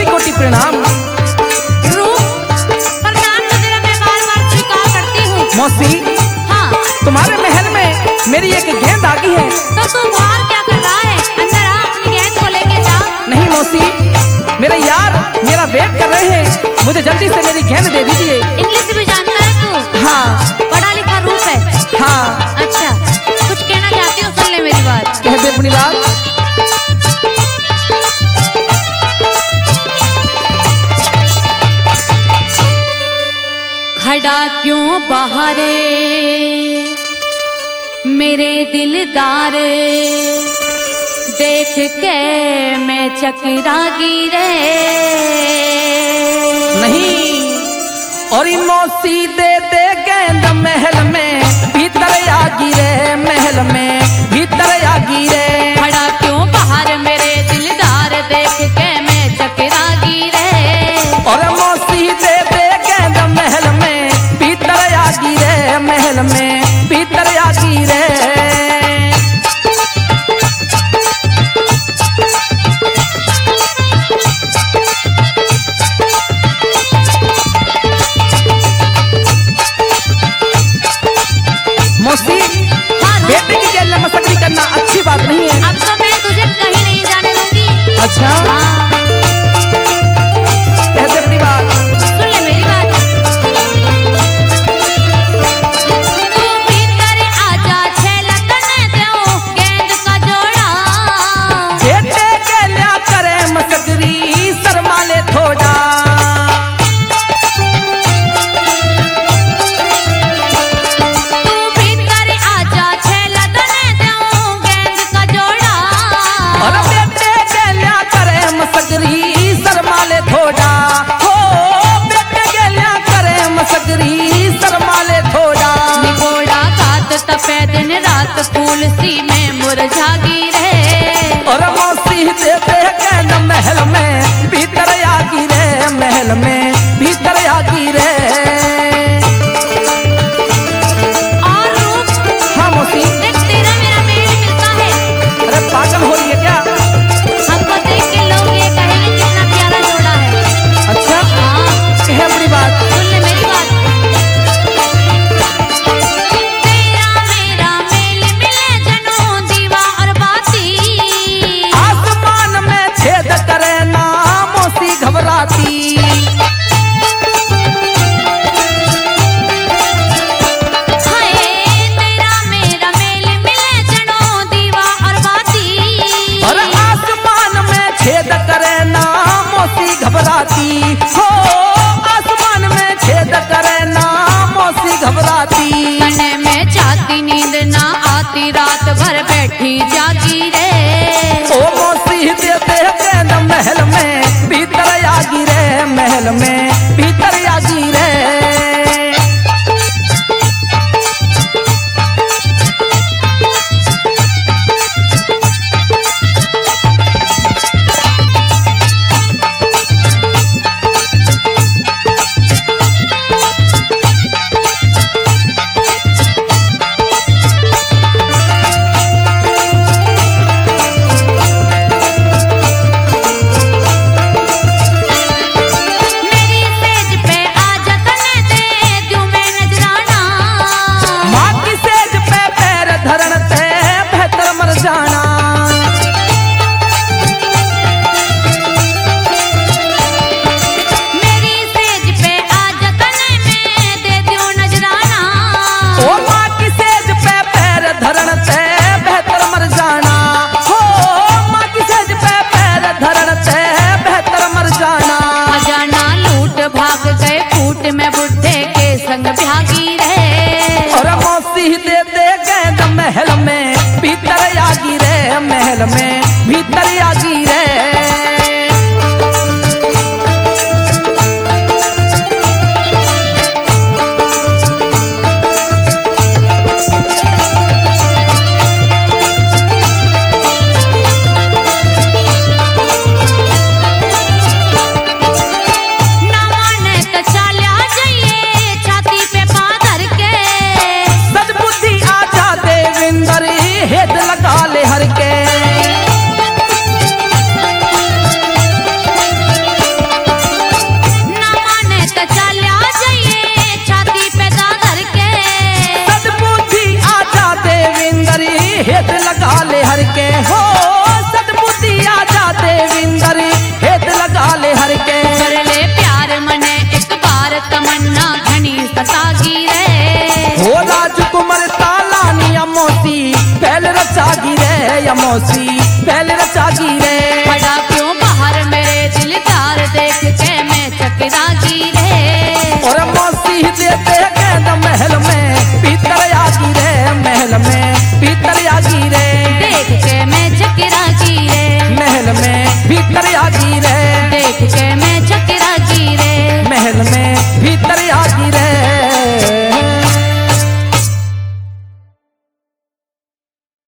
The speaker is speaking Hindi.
कोटि कोटि प्रणाम। प्रणाम तो तेरा मैं बार-बार स्वीकार करती हूँ। मौसी, हाँ, तुम्हारे महल में मेरी एक गेंद आ गई है। तो तू बाहर क्या कर रहा है? अंदर आ, अपनी गेंद को लेके जा। नहीं मौसी, मेरे यार मेरा वेट कर रहे हैं, मुझे जल्दी से मेरी गेंद दे दीजिए। इंग्लिश भी जानता है तू? हाँ। पढ़ा लिखा रूप है? हाँ। अच्छा, कुछ कहना चाहती हो? सुन ले मेरी बात। कह दे अपनी बात। खड़ा क्यों बाहरे मेरे दिलदार, देख के मैं चकरा गिरे। नहीं, और मौसी दे दे गेंद महल में, भीतर आ गिरे महल में, भीतर आ गिरे। खड़ा क्यों बाहर मेरे दिलदार, देख के मैं चकरा गिरे। और मौसी दे दे गेंद महल में, भीतर आ गिरे महल में, भीतर आ गिरे। मौसी, बेटे की गेंद में मसकरी करना अच्छी बात नहीं है। अब तो मैं तुझे कहीं नहीं जाने दूंगी। अच्छा, हाँ, कहते अपनी बात। सुन ले मेरी बात। तू भीतर आजा, छेलतन देऊं गेंद का जोड़ा। बेटे के ल्या करे मसकरी, शर्मा ले थोड़ा। तू भीतर आजा, छेलतन देऊं गेंद का जोड़ा। और बेटे के ल्या करे मसकरी, शर्मा ले थोड़ा। हो बेटे के ल्या करे मसकरी, शर्मा ले थोड़ा। निगोड़ा कात तपे दिन रात, फूल सी में मुरझा गिरे। और मौसी दे दे गेंद महल में, भीतर आ गिरे महल में, भीतर आ गिरे। और रूप हाँ मौसी। देख, तेरा मेरा मेल मिलता है। अरे पागल हो रही है क्या? हमको देख के लोग ये कहेंगे कितना प्यारा जोड़ा है। अच्छा, हाँ, कह अपनी बात। सुन ले मेरी बात। तेरा मेरा मेल मिले जनो दीवा और बाती। आसमान में छेद करे ना मौसी घबराती। हाय, तेरा मेरा मेल मिले जनो दीवा और बाती। और आसमान में छेद करे ना मौसी घबराती। हो आसमान में छेद करे ना मौसी घबराती। तने में चाहती नींद ना आती, रात भर बैठी जागी रे। ओ मौसी दे दे गेंद महल में, भीतर आ गिरे महल में, भीतर आ गिरे। मेरी सेज पे आजा, तने दे दूं मैं नजराना। माँ की सेज पे पैर धरण ते बेहतर मर जाना। मेरी सेज पे आजा, तने मैं दे दूं नजराना। ओ माँ की सेज पे पैर धरण ते बेहतर मर जाना। हो माँ की सेज पे पैर धरण ते बेहतर मर जाना। अजाना लूट भाग गए फूट में, बुढ़े के संग भागी रहे। और मौसी दे दे गेंद महल में, भीतर आ गिरे महल में, भीतर आ गिरे। ना माने तो चाल्या जाइए, छाती पे पाँव धर के। सद्बुद्धि आजा देविंदर, हेत लगा ले हर के। के हो सदबुद्धि आ जा देविंदर हेत लगा ले हर के कर ले प्यार मने एक बार तमन्ना घनी सतागी रे हो राजकुमार तालानी अमोसी पहले रचागी रे अमोसी पहले रचागी रे